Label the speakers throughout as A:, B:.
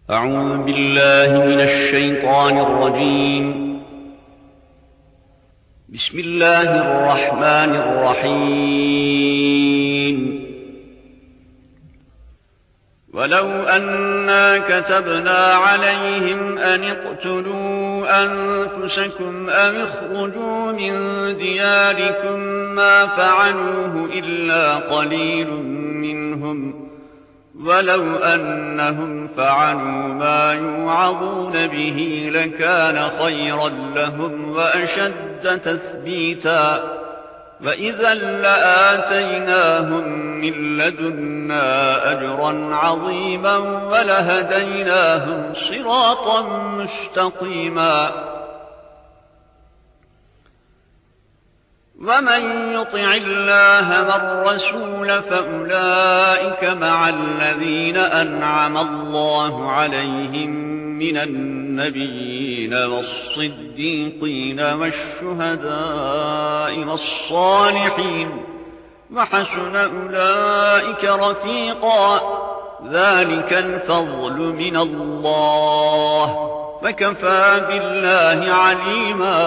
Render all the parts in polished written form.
A: أعوذ بالله من الشيطان الرجيم. بسم الله الرحمن الرحيم. ولو أنا كتبنا عليهم أن اقتلوا أنفسكم أو اخرجوا من دياركم ما فعلوه إلا قليل منهم ولو أنهم فعلوا ما يوعظون به لكان خيرا لهم وأشد تثبيتا وإذا لآتيناهم من لدنا أجرا عظيما ولهديناهم صراطا مستقيما. ومن يطع الله والرسول فأولئك مع الذين أنعم الله عليهم من النبيين والصديقين والشهداء والصالحين وحسن أولئك رفيقا. ذلك الفضل من الله وكفى بالله عليما.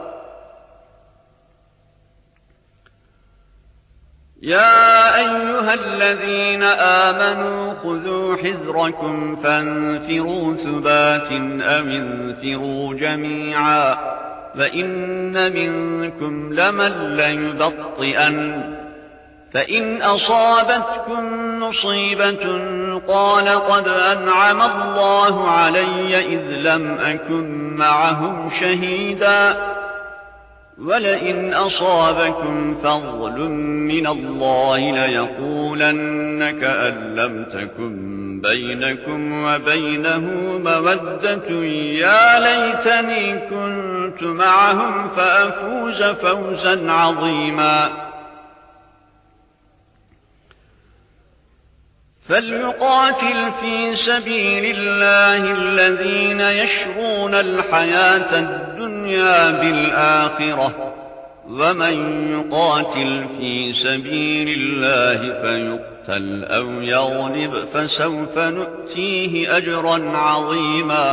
A: يا أيها الذين آمنوا خذوا حذركم فانفروا ثبات أو انفروا جميعا وإن منكم لمن ليبطئن فإن أصابتكم مصيبة قال قد أنعم الله علي إذ لم أكن معهم شهيدا ولئن أصابكم فضل من الله ليقولن كأن لم تكن بينكم وبينه مودة يا ليتني كنت معهم فأفوز فوزا عظيما. فليقاتل في سبيل الله الذين يشرون الحياة الدنيا بالآخرة ومن يقاتل في سبيل الله فيقتل أو يغلب فسوف نؤتيه أجرا عظيما.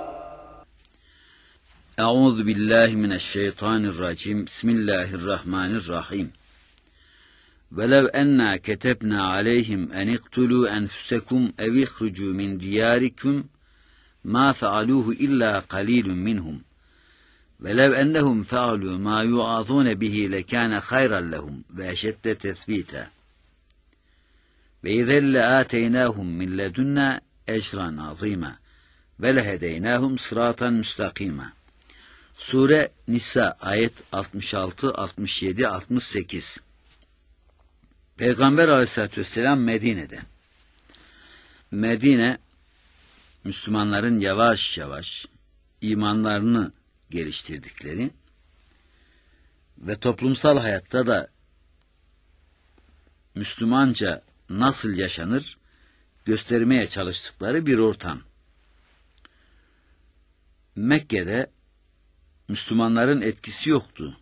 B: أعوذ بالله من الشيطان الرجيم. بسم الله الرحمن الرحيم. وَلَوْ أَنَّا كَتَبْنَا عَلَيْهِمْ أَنِ اقْتُلُوا أَنفُسَكُمْ أَوِ اخْرُجُوا مِنْ دِيَارِكُمْ مَا فَعَلُوهُ إِلَّا قَلِيلٌ مِنْهُمْ وَلَوْ أَنَّهُمْ فَعَلُوا مَا يُوعَظُونَ بِهِ لَكَانَ خَيْرًا لَهُمْ وَأَشَدَّ تَثْبِيتًا وَإِذًا لَآتَيْنَاهُمْ مِنْ لَدُنَّا أَجْرًا عَظِيمًا وَلَهَدَيْنَاهُمْ صِرَاطًا مُسْتَقِيمًا. Sure Nisa ayet 66, 67, 68. Peygamber Aleyhisselatü Vesselam Medine'de. Medine, Müslümanların yavaş yavaş imanlarını geliştirdikleri ve toplumsal hayatta da Müslümanca nasıl yaşanır göstermeye çalıştıkları bir ortam. Mekke'de Müslümanların etkisi yoktu.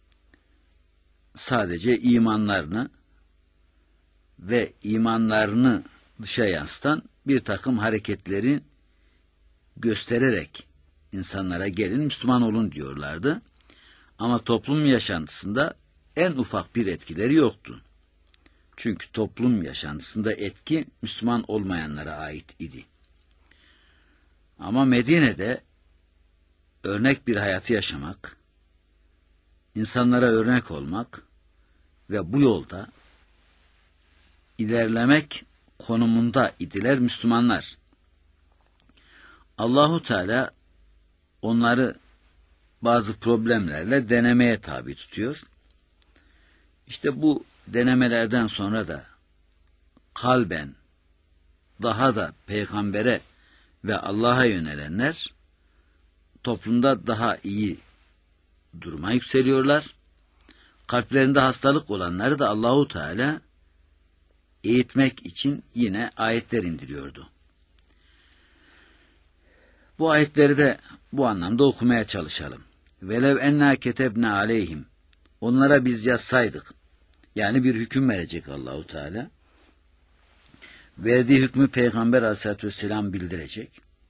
B: Sadece imanlarını ve imanlarını dışa yansıtan bir takım hareketleri göstererek insanlara gelin Müslüman olun diyorlardı. Ama toplum yaşantısında en ufak bir etkileri yoktu. Çünkü toplum yaşantısında etki Müslüman olmayanlara ait idi. Ama Medine'de örnek bir hayatı yaşamak, insanlara örnek olmak ve bu yolda ilerlemek konumunda idiler Müslümanlar. Allahu Teala onları bazı problemlerle denemeye tabi tutuyor. İşte bu denemelerden sonra da kalben daha da peygambere ve Allah'a yönelenler toplumda daha iyi duruma yükseliyorlar. Kalplerinde hastalık olanları da Allahu Teala eğitmek için yine ayetler indiriyordu. Bu ayetleri de bu anlamda okumaya çalışalım. Velev enna ketebna aleyhim. Onlara biz yazsaydık. Yani bir hüküm verecek Allahu Teala. Verdiği hükmü Peygamber Aleyhisselatü Vesselam bildirecek.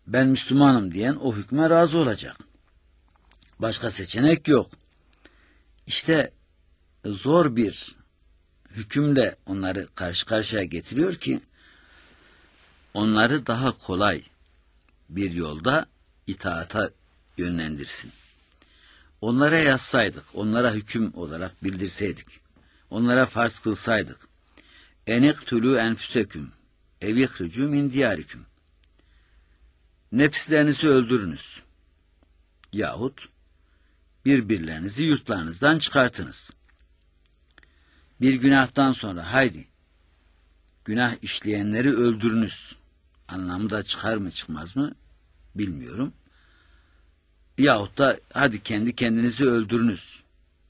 B: ben Müslümanım diyen o hükme razı olacak. Başka seçenek yok. İşte zor bir hükümle onları karşı karşıya getiriyor ki onları daha kolay bir yolda itaata yönlendirsin. Onlara yazsaydık, onlara hüküm olarak bildirseydik, onlara farz kılsaydık. Eniktülü enfüseküm, evikrücü min diyariküm. Nefislerinizi öldürünüz. Yahut birbirlerinizi yurtlarınızdan çıkartınız. Bir günahtan sonra haydi, günah işleyenleri öldürünüz. Anlamı da çıkar mı çıkmaz mı bilmiyorum. Yahut da hadi kendi kendinizi öldürünüz.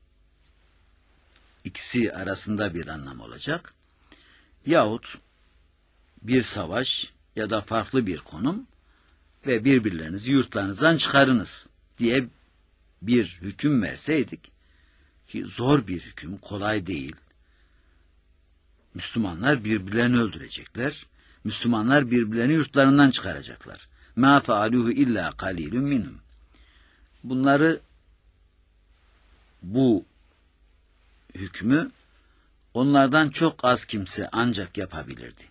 B: İkisi arasında bir anlam olacak. Yahut bir savaş ya da farklı bir konum ve birbirlerinizi yurtlarınızdan çıkarınız diye bir hüküm verseydik, ki zor bir hüküm, kolay değil. Müslümanlar birbirlerini öldürecekler. Müslümanlar birbirlerini yurtlarından çıkaracaklar. مَا فَعَلُوهُ illa قَلِيلٌ minhum. Bunları, bu hükmü onlardan çok az kimse ancak yapabilirdi.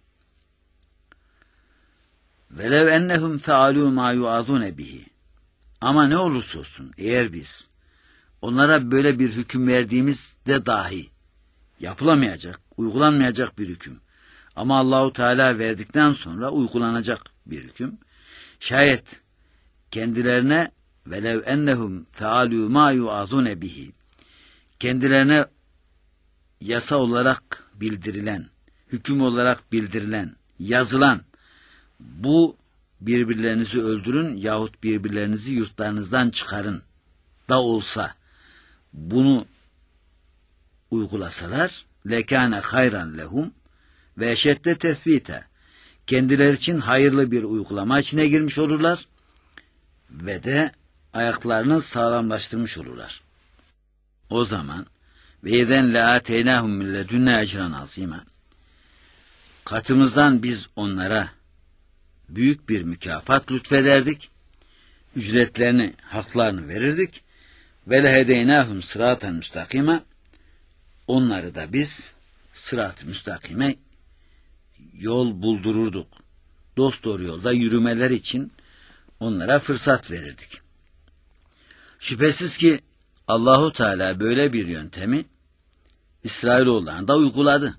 B: وَلَوْ اَنَّهُمْ فَعَلُوا مَا يُعَظُونَ بِهِ. Ama ne olursa olsun eğer biz onlara böyle bir hüküm verdiğimizde dahi yapılamayacak, uygulanmayacak bir hüküm ama Allahu Teala verdikten sonra uygulanacak bir hüküm, şayet kendilerine velev ennehum fealû mâ yu'azûne bihi, kendilerine yasa olarak bildirilen, hüküm olarak bildirilen, yazılan bu birbirlerinizi öldürün yahut birbirlerinizi yurtlarınızdan çıkarın da olsa bunu uygulasalar lekâne hayran lehum ve eşedde tethbite, kendileri için hayırlı bir uygulama içine girmiş olurlar ve de ayaklarını sağlamlaştırmış olurlar. O zaman ve yeden la ateynahum min ledunna ecran azîmâ, katımızdan biz onlara büyük bir mükafat lütfederdik, ücretlerini, haklarını verirdik ve lehedeynâhum sıraten müstakîmâ, onları da biz sırat-ı müstakime yol buldururduk. Dosdoğru yolda yürümeleri için onlara fırsat verirdik. Şüphesiz ki Allahu Teala böyle bir yöntemi İsrailoğullarına uyguladı.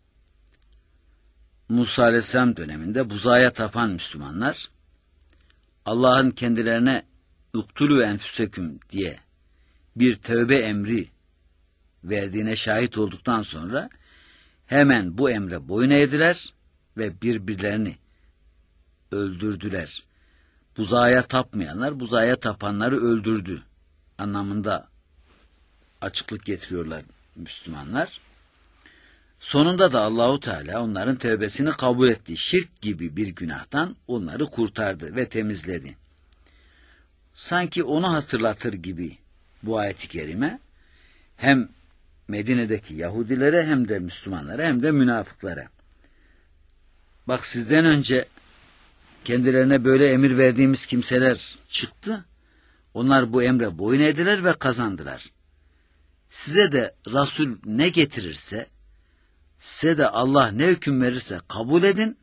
B: Musa Aleyhisselam döneminde buzağa tapan Müslümanlar Allah'ın kendilerine uktulü enfüseküm diye bir tövbe emri verdiğine şahit olduktan sonra hemen bu emre boyun eğdiler ve birbirlerini öldürdüler. Buzağa tapmayanlar buzağa tapanları öldürdü anlamında açıklık getiriyorlar Müslümanlar. Sonunda da Allahu Teala onların tövbesini kabul etti. Şirk gibi bir günahtan onları kurtardı ve temizledi. Sanki onu hatırlatır gibi bu ayet-i kerime hem Medine'deki Yahudilere hem de Müslümanlara hem de münafıklara. Bak sizden önce kendilerine böyle emir verdiğimiz kimseler çıktı. Onlar bu emre boyun eğdiler ve kazandılar. Size de Resul ne getirirse, size de Allah ne hüküm verirse kabul edin.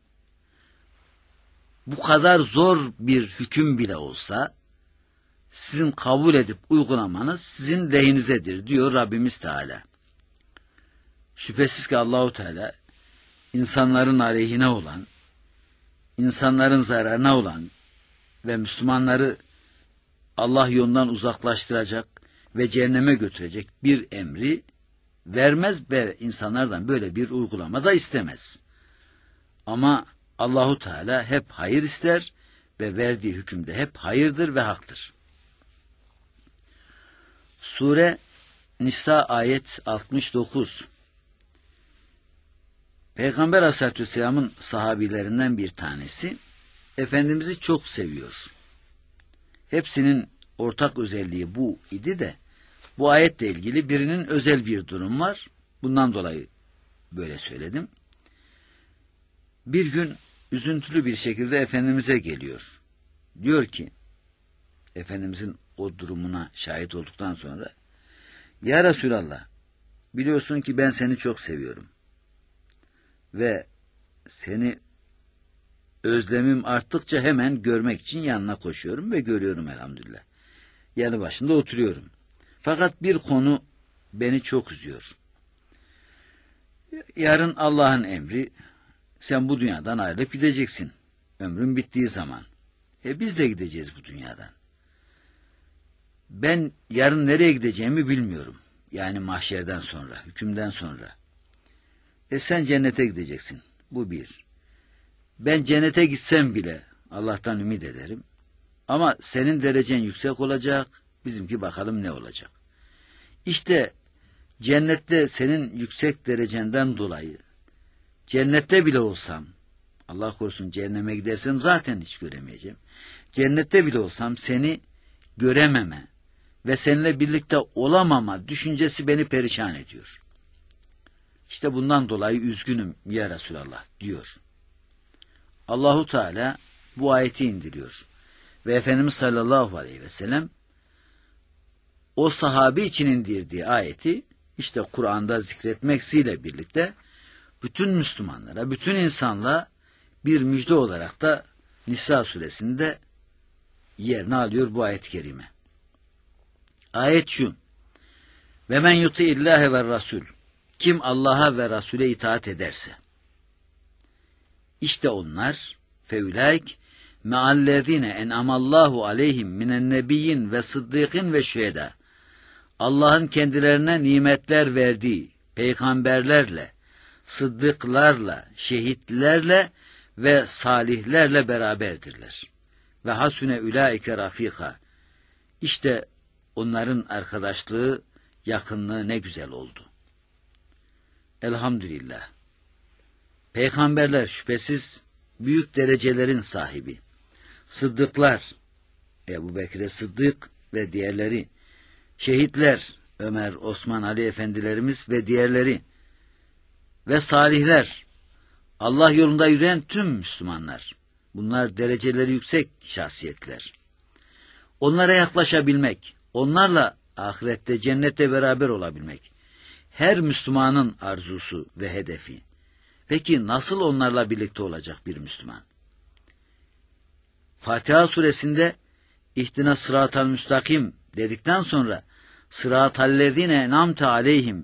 B: Bu kadar zor bir hüküm bile olsa sizin kabul edip uygulamanız sizin lehinizedir diyor Rabbimiz Teala. Şüphesiz ki Allahu Teala insanların aleyhine olan, insanların zararına olan ve Müslümanları Allah yolundan uzaklaştıracak ve cehenneme götürecek bir emri vermez ve insanlardan böyle bir uygulama da istemez. Ama Allahu Teala hep hayır ister ve verdiği hükümde hep hayırdır ve haktır. Sure Nisa ayet 69. Peygamber Aleyhisselatü Vesselam'ın sahabilerinden bir tanesi Efendimiz'i çok seviyor. Hepsinin ortak özelliği bu idi de bu ayetle ilgili birinin özel bir durum var. Bundan dolayı böyle söyledim. Bir gün üzüntülü bir şekilde Efendimiz'e geliyor. diyor ki, Efendimizin o durumuna şahit olduktan sonra, ya Resulallah, biliyorsun ki ben seni çok seviyorum ve seni özlemim arttıkça hemen görmek için yanına koşuyorum ve görüyorum elhamdülillah. Yanı başında oturuyorum. Fakat bir konu beni çok üzüyor. Yarın Allah'ın emri, sen bu dünyadan ayrılıp gideceksin. Ömrün bittiği zaman. Biz de gideceğiz bu dünyadan. Ben yarın nereye gideceğimi bilmiyorum. Yani mahşerden sonra, hükümden sonra. Sen cennete gideceksin. Bu bir. Ben cennete gitsem bile Allah'tan ümit ederim. Ama senin derecen yüksek olacak, bizimki bakalım ne olacak. İşte cennette senin yüksek derecenden dolayı, cennette bile olsam, Allah korusun cehenneme gidersem zaten hiç göremeyeceğim. Cennette bile olsam seni görememe ve seninle birlikte olamama düşüncesi beni perişan ediyor. İşte bundan dolayı üzgünüm ya Resulallah diyor. Allahu Teala bu ayeti indiriyor. Ve Efendimiz sallallahu aleyhi ve sellem o sahabi için indirdiği ayeti işte Kur'an'da zikretmeksiyle birlikte bütün Müslümanlara, bütün insanlığa bir müjde olarak da Nisa suresinde yerini alıyor bu ayet-i kerime. Ayet şu: ve men yuti'illâhe ve rasul, kim Allah'a ve Rasûle itaat ederse, işte onlar feulaik me'allezine en'amallahu aleyhim minen nebiyyin ve sıddıkın ve şühedâ, Allah'ın kendilerine nimetler verdiği peygamberlerle, sıddıklarla, şehitlerle ve salihlerle beraberdirler. Ve hasune ulaike rafika, işte onların arkadaşlığı, yakınlığı ne güzel oldu. Elhamdülillah. Peygamberler şüphesiz büyük derecelerin sahibi. Sıddıklar, Ebu Bekir Sıddık ve diğerleri, şehitler, Ömer, Osman, Ali efendilerimiz ve diğerleri ve salihler, Allah yolunda yürüyen tüm Müslümanlar. Bunlar dereceleri yüksek şahsiyetler. Onlara yaklaşabilmek, onlarla ahirette, cennette beraber olabilmek, her Müslümanın arzusu ve hedefi. Peki nasıl onlarla birlikte olacak bir Müslüman? Fatiha suresinde İhdina sıratal müstakim dedikten sonra sıratallezine en'amte aleyhim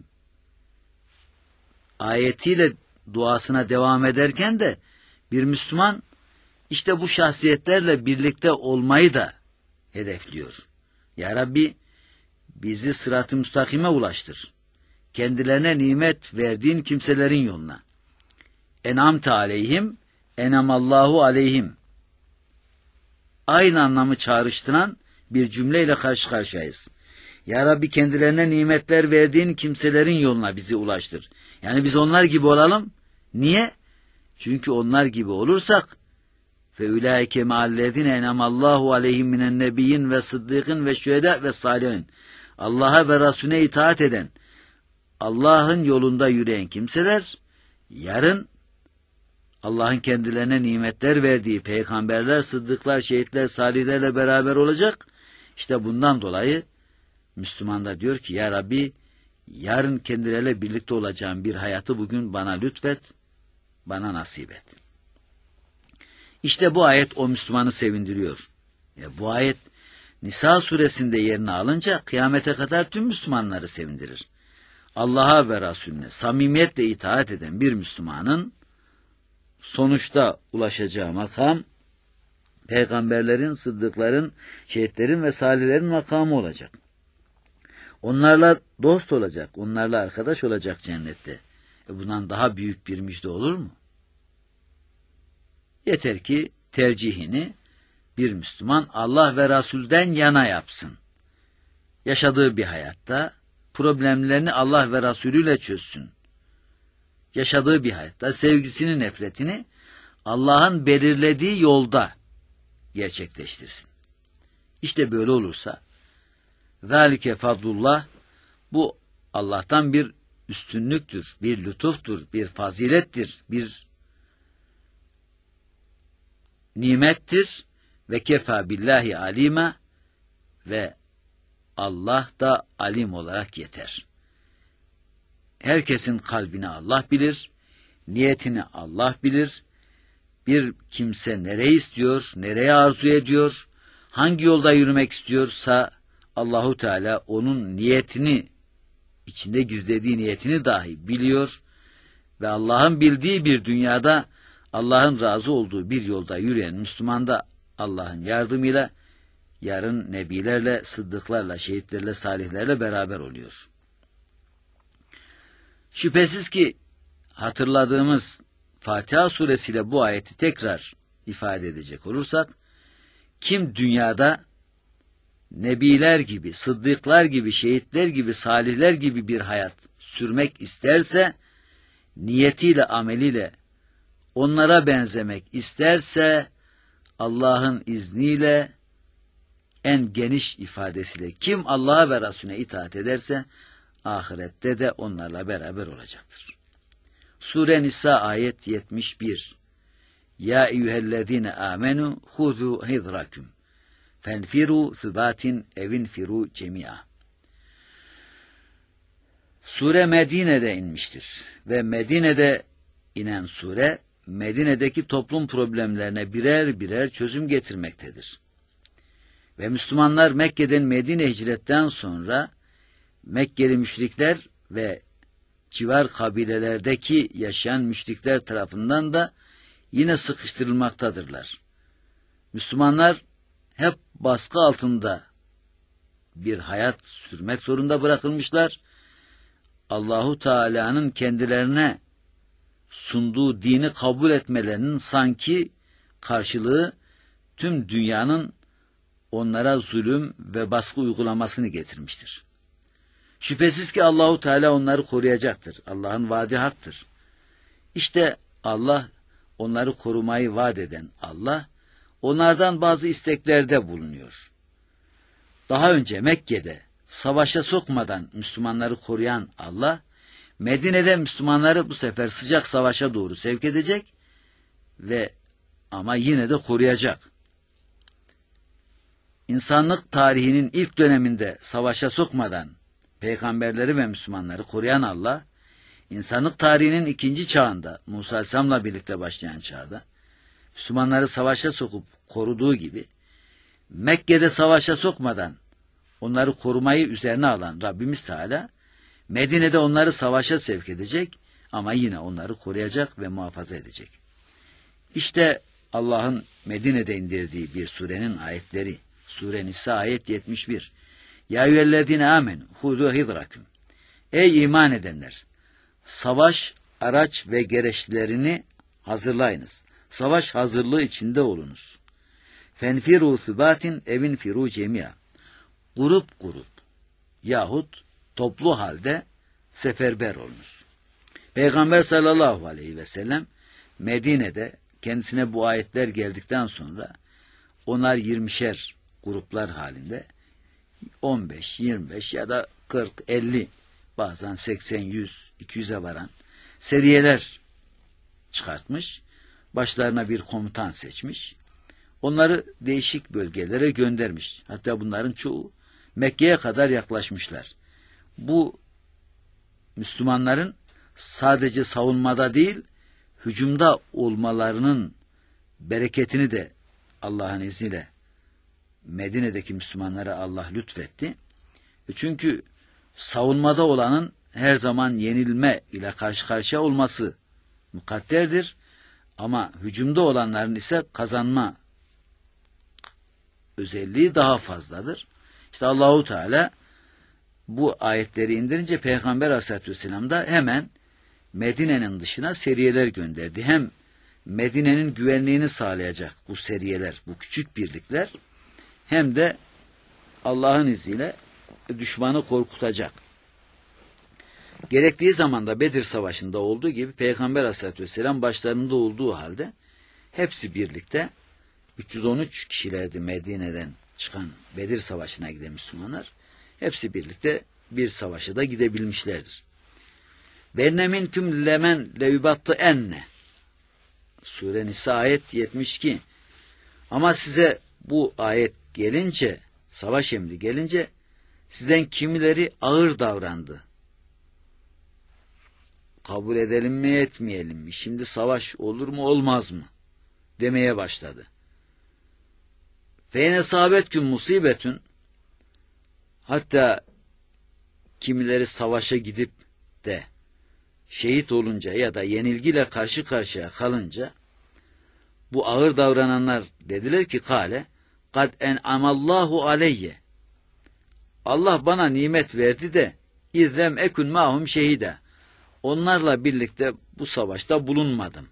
B: ayetiyle duasına devam ederken de bir Müslüman işte bu şahsiyetlerle birlikte olmayı da hedefliyor. Ya Rabbi, bizi sırat-ı müstakime ulaştır. Kendilerine nimet verdiğin kimselerin yoluna. En'amte aleyhim, enamallahu aleyhim. Aynı anlamı çağrıştıran bir cümleyle karşı karşıyayız. Ya Rabbi, kendilerine nimetler verdiğin kimselerin yoluna bizi ulaştır. Yani biz onlar gibi olalım. Niye? Çünkü onlar gibi olursak فَاُولَٰئِكَ مَعَ الَّذِينَ اَنَمَ اللّٰهُ عَلَيْهِمْ مِنَ النَّبِيِّينَ وَصِدِّقِينَ وَشُهَدَاءِ وَالصَّالِحِينَ, Allah'a ve Resulüne itaat eden, Allah'ın yolunda yürüyen kimseler, yarın Allah'ın kendilerine nimetler verdiği peygamberler, sıddıklar, şehitler, salihlerle beraber olacak. İşte bundan dolayı Müslüman da diyor ki, ya Rabbi, yarın kendileriyle birlikte olacağım bir hayatı bugün bana lütfet, bana nasip et. İşte bu ayet o Müslümanı sevindiriyor. Bu ayet Nisa suresinde yerini alınca kıyamete kadar tüm Müslümanları sevindirir. Allah'a ve Resulüne samimiyetle itaat eden bir Müslümanın sonuçta ulaşacağı makam, peygamberlerin, sıddıkların, şehitlerin ve salihlerin makamı olacak. Onlarla dost olacak, onlarla arkadaş olacak cennette. Bundan daha büyük bir müjde olur mu? Yeter ki tercihini bir Müslüman Allah ve Resul'den yana yapsın. Yaşadığı bir hayatta problemlerini Allah ve Resulüyle çözsün. Yaşadığı bir hayatta sevgisini, nefretini Allah'ın belirlediği yolda gerçekleştirsin. İşte böyle olursa zalike fadlullah, bu Allah'tan bir üstünlüktür, bir lütuftur, bir fazilettir, bir nimettir ve kefa billahi alima ve Allah da alim olarak yeter. Herkesin kalbini Allah bilir, niyetini Allah bilir. Bir kimse nereyi istiyor, nereye arzu ediyor, hangi yolda yürümek istiyorsa Allahu Teala onun niyetini, içinde gizlediği niyetini dahi biliyor ve Allah'ın bildiği bir dünyada, Allah'ın razı olduğu bir yolda yürüyen Müslüman da Allah'ın yardımıyla yarın nebilerle, sıddıklarla, şehitlerle, salihlerle beraber oluyor. Şüphesiz ki hatırladığımız Fatiha suresiyle bu ayeti tekrar ifade edecek olursak, kim dünyada nebiler gibi, sıddıklar gibi, şehitler gibi, salihler gibi bir hayat sürmek isterse, niyetiyle, ameliyle onlara benzemek isterse, Allah'ın izniyle en geniş ifadesiyle kim Allah'a ve Resulüne itaat ederse, ahirette de onlarla beraber olacaktır. Sure Nisa ayet 71. Ya eyyühellezine amenu huzu hizrakum fenfiru thubatin evinfiru cemi'a. Sure Medine'de inmiştir ve Medine'de inen sure Medine'deki toplum problemlerine birer birer çözüm getirmektedir. Ve Müslümanlar Mekke'den Medine hicretten sonra Mekkeli müşrikler ve civar kabilelerdeki yaşayan müşrikler tarafından da yine sıkıştırılmaktadırlar. Müslümanlar hep baskı altında bir hayat sürmek zorunda bırakılmışlar. Allahu Teala'nın kendilerine sunduğu dini kabul etmelerinin sanki karşılığı tüm dünyanın onlara zulüm ve baskı uygulamasını getirmiştir. Şüphesiz ki Allahu Teala onları koruyacaktır. Allah'ın vaadi haktır. İşte Allah, onları korumayı vaat eden Allah, onlardan bazı isteklerde bulunuyor. Daha önce Mekke'de savaşa sokmadan Müslümanları koruyan Allah, Medine'de Müslümanları bu sefer sıcak savaşa doğru sevk edecek ve ama yine de koruyacak. İnsanlık tarihinin ilk döneminde savaşa sokmadan peygamberleri ve Müslümanları koruyan Allah, insanlık tarihinin ikinci çağında, Musa Aleyhisselam'la birlikte başlayan çağda, Müslümanları savaşa sokup koruduğu gibi, Mekke'de savaşa sokmadan onları korumayı üzerine alan Rabbimiz Teala, Medine'de onları savaşa sevk edecek ama yine onları koruyacak ve muhafaza edecek. İşte Allah'ın Medine'de indirdiği bir surenin ayetleri. Sure Nisa ayet 71. Ya eyyühellezine amenu hudu hidrakum. Ey iman edenler! Savaş, araç ve gereçlerini hazırlayınız. Savaş hazırlığı içinde olunuz. Fenfiru thubatin evinfiru cemi'a. Grup grup yahut toplu halde seferber olunuz. Peygamber sallallahu aleyhi ve sellem Medine'de kendisine bu ayetler geldikten sonra onar 20'şer gruplar halinde 15, 25 ya da 40, 50 bazen 80, 100, 200'e varan seriyeler çıkartmış. Başlarına bir komutan seçmiş. Onları değişik bölgelere göndermiş. Hatta bunların çoğu Mekke'ye kadar yaklaşmışlar. Bu Müslümanların sadece savunmada değil, hücumda olmalarının bereketini de Allah'ın izniyle Medine'deki Müslümanlara Allah lütfetti. Çünkü savunmada olanın her zaman yenilme ile karşı karşıya olması mukadderdir. Ama hücumda olanların ise kazanma özelliği daha fazladır. İşte Allahu Teala bu ayetleri indirince Peygamber Aleyhisselatü Vesselam da hemen Medine'nin dışına seriyeler gönderdi. Hem Medine'nin güvenliğini sağlayacak bu seriyeler, bu küçük birlikler, hem de Allah'ın izniyle düşmanı korkutacak. Gerektiği zaman da Bedir Savaşı'nda olduğu gibi Peygamber Aleyhisselatü Vesselam başlarında olduğu halde hepsi birlikte 313 kişilerdi Medine'den çıkan Bedir Savaşı'na giden Müslümanlar. Hepsi birlikte bir savaşa da gidebilmişlerdir. Venne minküm lemen leyubattı enne. Sure Nisa ayet 72. Ama size bu ayet gelince, savaş emri gelince sizden kimileri ağır davrandı. Kabul edelim mi etmeyelim mi? Şimdi savaş olur mu olmaz mı? Demeye başladı. Feyne sahabetküm musibetün, hatta kimileri savaşa gidip de şehit olunca ya da yenilgiyle karşı karşıya kalınca bu ağır davrananlar dediler ki kale kad en'amallahu aleyye, Allah bana nimet verdi de izlem ekun mahum şehide, onlarla birlikte bu savaşta bulunmadım.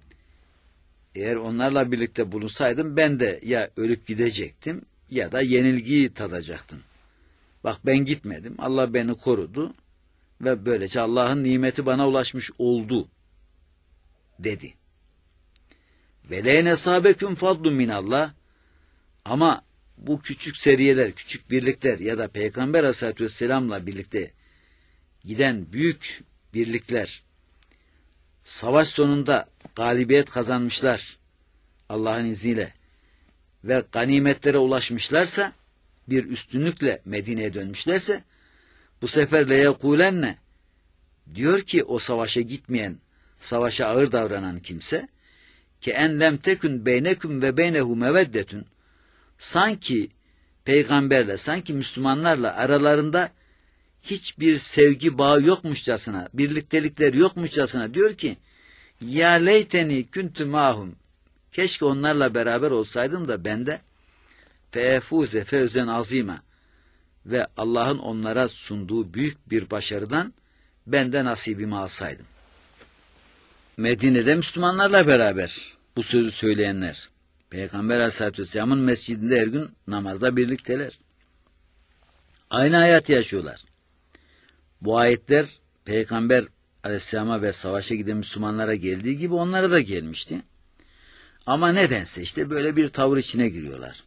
B: Eğer onlarla birlikte bulunsaydım ben de ya ölüp gidecektim ya da yenilgiyi tadacaktım. Bak ben gitmedim, Allah beni korudu ve böylece Allah'ın nimeti bana ulaşmış oldu dedi. Ve leyne sabeküm fadlun minallah, ama bu küçük seriyeler, küçük birlikler ya da Peygamber Aleyhisselatü Vesselam'la birlikte giden büyük birlikler savaş sonunda galibiyet kazanmışlar Allah'ın izniyle ve ganimetlere ulaşmışlarsa, bir üstünlükle Medine'ye dönmüşlerse, bu sefer leyekûlenne, diyor ki o savaşa gitmeyen, savaşa ağır davranan kimse, ki en lem tekün beyneküm ve beynehu meveddetün, sanki peygamberle, sanki Müslümanlarla aralarında hiçbir sevgi bağı yokmuşçasına, birliktelikler yokmuşçasına diyor ki, ya leyteni küntü mahum, keşke onlarla beraber olsaydım da ben de feefuze fevzen azima, ve Allah'ın onlara sunduğu büyük bir başarıdan ben de nasibimi alsaydım. Medine'de Müslümanlarla beraber bu sözü söyleyenler, Peygamber Aleyhisselatü Vesselam'ın mescidinde her gün namazda birlikteler. Aynı hayatı yaşıyorlar. Bu ayetler Peygamber Aleyhisselam'a ve savaşa giden Müslümanlara geldiği gibi onlara da gelmişti. Ama nedense işte böyle bir tavır içine giriyorlar.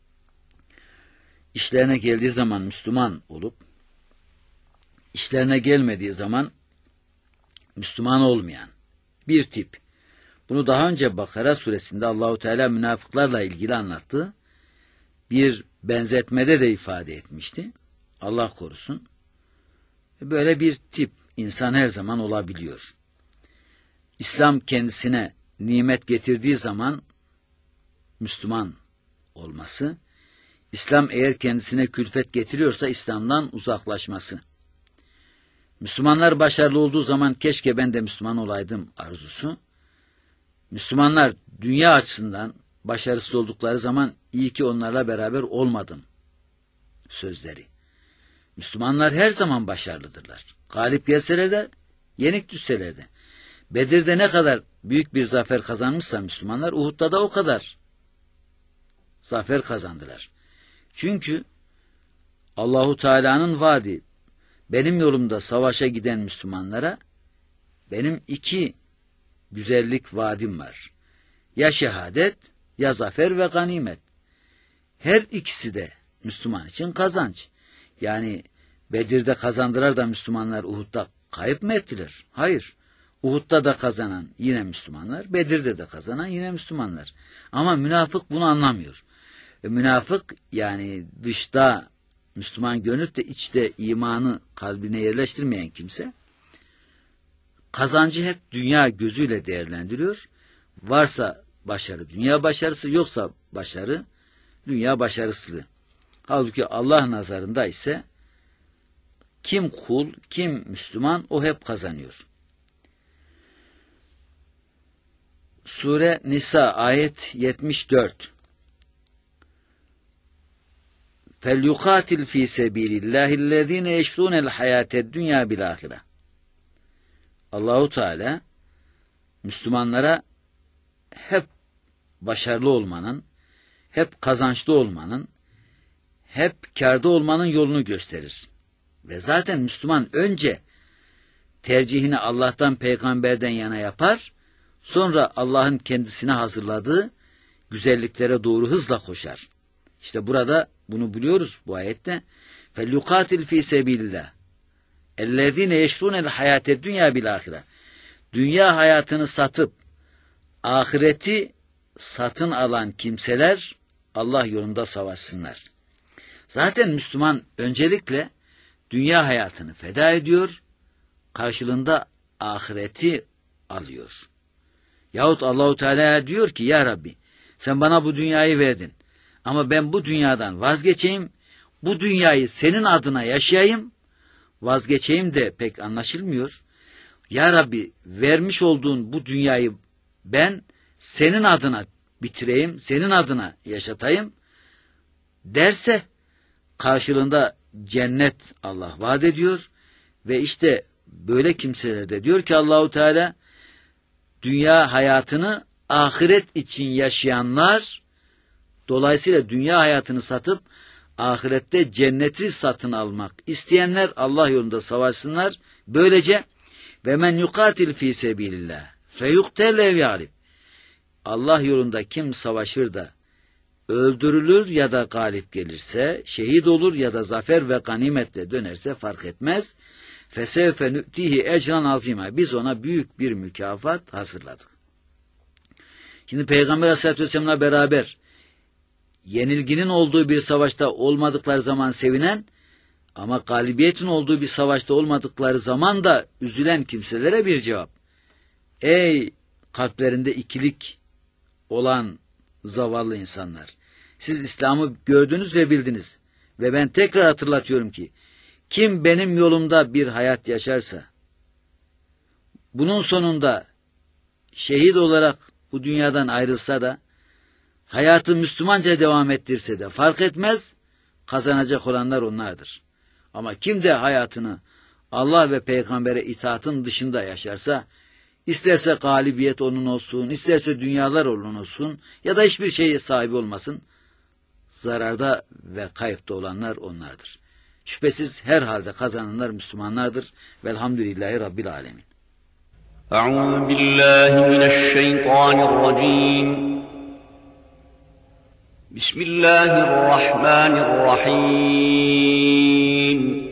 B: İşlerine geldiği zaman Müslüman olup, işlerine gelmediği zaman Müslüman olmayan bir tip. Bunu daha önce Bakara suresinde Allahu Teala münafıklarla ilgili anlattığı bir benzetmede de ifade etmişti. Allah korusun. Böyle bir tip insan her zaman olabiliyor. İslam kendisine nimet getirdiği zaman Müslüman olması, İslam eğer kendisine külfet getiriyorsa İslam'dan uzaklaşması. Müslümanlar başarılı olduğu zaman keşke ben de Müslüman olaydım arzusu. Müslümanlar dünya açısından başarısız oldukları zaman iyi ki onlarla beraber olmadım sözleri. Müslümanlar her zaman başarılıdırlar. Galip gelseler de, yenik düşseler de. Bedir'de ne kadar büyük bir zafer kazanmışsa Müslümanlar, Uhud'da da o kadar zafer kazandılar. Çünkü Allahu Teala'nın vaadi, benim yolumda savaşa giden Müslümanlara benim iki güzellik vaadim var. Ya şehadet, ya zafer ve ganimet. Her ikisi de Müslüman için kazanç. Yani Bedir'de kazandılar da Müslümanlar Uhud'da kayıp mı ettiler? Hayır. Uhud'da da kazanan yine Müslümanlar, Bedir'de de kazanan yine Müslümanlar. Ama münafık bunu anlamıyor. Münafık yani dışta Müslüman görünüp de içte imanı kalbine yerleştirmeyen kimse, kazancı hep dünya gözüyle değerlendiriyor. Varsa başarı dünya başarısı, yoksa başarı dünya başarısızlığı. Halbuki Allah nazarında ise kim kul, kim Müslüman o hep kazanıyor. Sure Nisa ayet 74. فَلْيُقَاتِلْ ف۪ي سَب۪يلِ اللّٰهِ الَّذ۪ينَ يَشْرُونَ الْحَيَاةَ الدُّنْيَا بِالْآخِرَةِ. Allahu Teala Müslümanlara hep başarılı olmanın, hep kazançlı olmanın, hep kârda olmanın yolunu gösterir. Ve zaten Müslüman önce tercihini Allah'tan, peygamberden yana yapar, sonra Allah'ın kendisine hazırladığı güzelliklere doğru hızla koşar. İşte burada bunu biliyoruz bu ayette. فَلْيُقَاتِلْ ف۪ي سَب۪يلِ اللّٰهِ اَلَّذ۪ينَ يَشْرُونَ الْحَيَاةَ الدُّنْيَا بِالْآخِرَةِ. Dünya hayatını satıp ahireti satın alan kimseler Allah yolunda savaşsınlar. Zaten Müslüman öncelikle dünya hayatını feda ediyor, karşılığında ahireti alıyor. Yahut Allahu Teala diyor ki, ya Rabbi sen bana bu dünyayı verdin ama ben bu dünyadan vazgeçeyim, bu dünyayı senin adına yaşayayım, vazgeçeyim de pek anlaşılmıyor. Ya Rabbi vermiş olduğun bu dünyayı ben senin adına bitireyim, senin adına yaşatayım derse karşılığında cennet Allah vaat ediyor ve işte böyle kimselerde diyor ki Allahu Teala, dünya hayatını ahiret için yaşayanlar, dolayısıyla dünya hayatını satıp ahirette cenneti satın almak isteyenler Allah yolunda savaşsınlar. Böylece ve men yukatil fi sebilillah feyuktel ev yalib. Allah yolunda kim savaşır da öldürülür ya da galip gelirse, şehit olur ya da zafer ve ganimetle dönerse fark etmez. Fesevfe nü'tihi ecran azima. Biz ona büyük bir mükafat hazırladık. Şimdi Peygamber Aleyhisselatü Vesselam'la beraber yenilginin olduğu bir savaşta olmadıkları zaman sevinen ama galibiyetin olduğu bir savaşta olmadıkları zaman da üzülen kimselere bir cevap. Ey kalplerinde ikilik olan zavallı insanlar! Siz İslam'ı gördünüz ve bildiniz. Ve ben tekrar hatırlatıyorum ki, kim benim yolumda bir hayat yaşarsa, bunun sonunda şehit olarak bu dünyadan ayrılsa da, hayatı Müslümanca devam ettirse de fark etmez, kazanacak olanlar onlardır. Ama kim de hayatını Allah ve peygambere itaatın dışında yaşarsa, isterse galibiyet onun olsun, isterse dünyalar onun olsun ya da hiçbir şeye sahibi olmasın, zararda ve kayıpta olanlar onlardır. Şüphesiz her halde kazananlar Müslümanlardır. Velhamdülillahi Rabbil Alemin.
A: Euzu billahi mineşşeytanirracim. Bismillahirrahmanirrahim.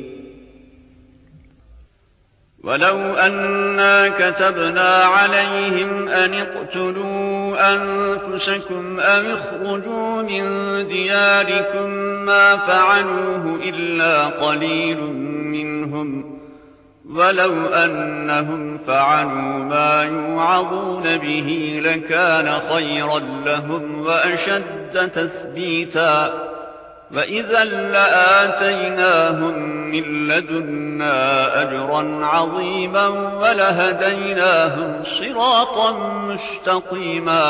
A: وَلَوْ أَنَّا كَتَبْنَا عَلَيْهِمْ أَنِ اقْتُلُوا أَنفُسَكُمْ أَوِ اخْرُجُوا مِنْ دِيَارِكُمْ مَا فَعَلُوهُ إِلَّا قَلِيلٌ مِّنْهُمْ وَلَوْ أَنَّهُمْ فَعَلُوا مَا يُوعَظُونَ بِهِ لَكَانَ خَيْرًا لَّهُمْ وَأَشَدَّ تَثْبِيتًا وَإِذًا لَّآتَيْنَاهُم مِّن لَّدُنَّا أَجْرًا عَظِيمًا وَلَهَدَيْنَاهُمْ صِرَاطًا مُّسْتَقِيمًا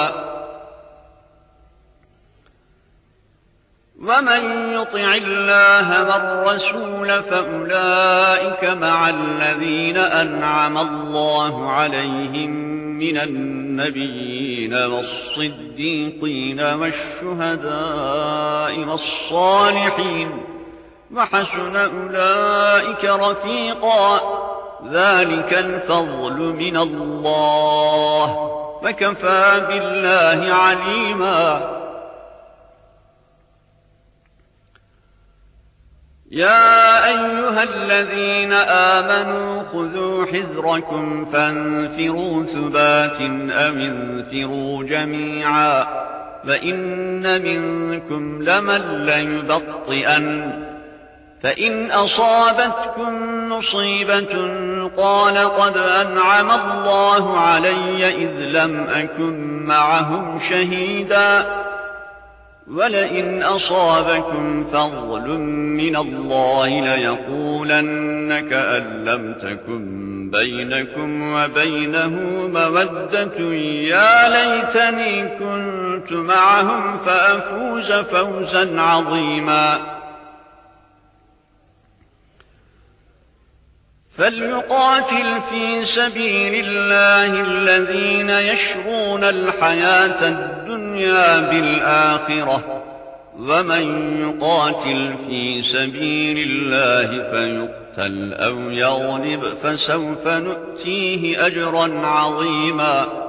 A: وَمَن يُطِعِ اللَّهَ وَالرَّسُولَ فَأُولَٰئِكَ مَعَ الَّذِينَ أَنْعَمَ اللَّهُ عَلَيْهِم مِّنَ النَّبِيِّينَ وَالصِّدِّيقِينَ وَالشُّهَدَاءِ وَالصَّالِحِينَ وَحَسُنَ أُولَٰئِكَ رَفِيقًا ذَٰلِكَ الْفَضْلُ مِنَ اللَّهِ وَكَفَىٰ بِاللَّهِ عَلِيمًا. يَا أَيُّهَا الَّذِينَ آمَنُوا خُذُوا حِذْرَكُمْ فَانفِرُوا ثُبَاتٍ أَوِ انفِرُوا جَمِيعًا وَإِنَّ مِنكُمْ لَمَن لَّيُبَطِّئَنَّ فَإِنْ أَصَابَتْكُم مُّصِيبَةٌ قَالَ قَدْ أَنْعَمَ اللَّهُ عَلَيَّ إِذْ لَمْ أَكُن مَّعَهُمْ شَهِيدًا وَلَئِنْ أَصَابَكُمْ فَضْلٌ مِّنَ اللَّهِ لَيَقُولَنَّ كَأَن لَّمْ تَكُن بَيْنَكُمْ وَبَيْنَهُ مَوَدَّةٌ يَا لَيْتَنِي كُنتُ مَعَهُمْ فَأَفُوزَ فَوْزًا عَظِيمًا. فَلْيُقَاتِلْ فِي سَبِيلِ اللَّهِ الَّذِينَ يَشْرُونَ الْحَيَاةَ الدُّنْيَا بِالْآخِرَةِ وَمَن يُقَاتِلْ فِي سَبِيلِ اللَّهِ فَيُقْتَلْ أَوْ يَغْلِبْ فَسَوْفَ نُؤْتِيهِ أَجْرًا عَظِيمًا.